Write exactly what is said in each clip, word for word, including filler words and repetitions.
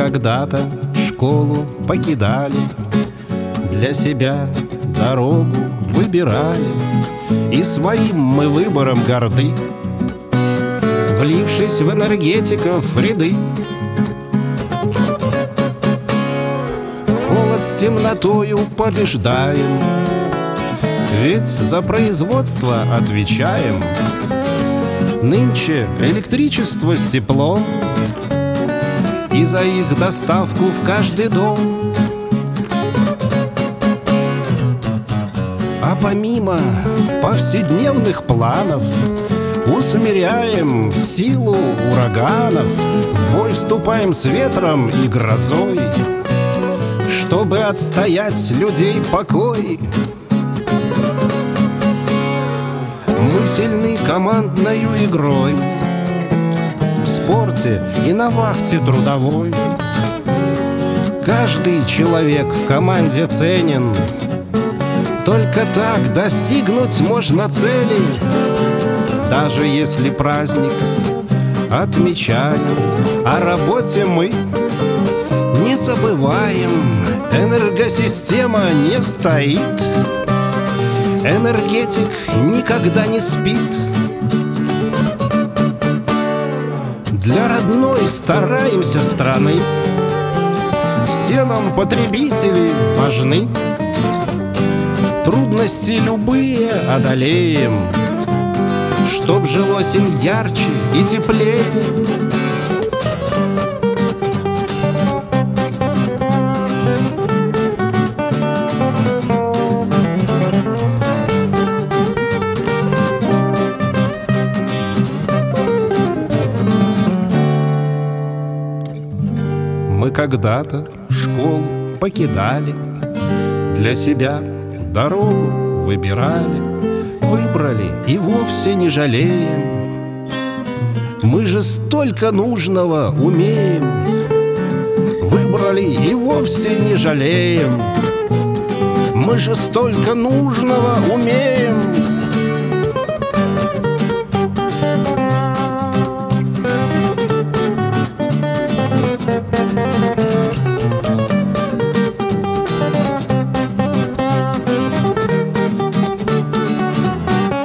когда-то школу покидали, для себя дорогу выбирали, и своим мы выбором горды, влившись в энергетиков ряды. Холод с темнотою побеждаем, ведь за производство отвечаем. Нынче электричество с теплом, и за их доставку в каждый дом. А помимо повседневных планов усмиряем силу ураганов, в бой вступаем с ветром и грозой, чтобы отстоять людей покой. Мы сильны командною игрой, в спорте и на вахте трудовой. Каждый человек в команде ценен, только так достигнуть можно целей. Даже если праздник отмечаем, о работе мы не забываем. Энергосистема не стоит, энергетик никогда не спит. Для родной стараемся страны, все нам потребители важны. Трудности любые одолеем, чтоб жилось им ярче и теплее. Мы когда-то школу покидали, для себя дорогу выбирали, выбрали и вовсе не жалеем. Мы же столько нужного умеем, выбрали и вовсе не жалеем. Мы же столько нужного умеем.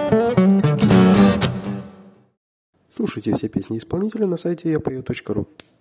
Слушайте все песни исполнителя на сайте я пою точка ру.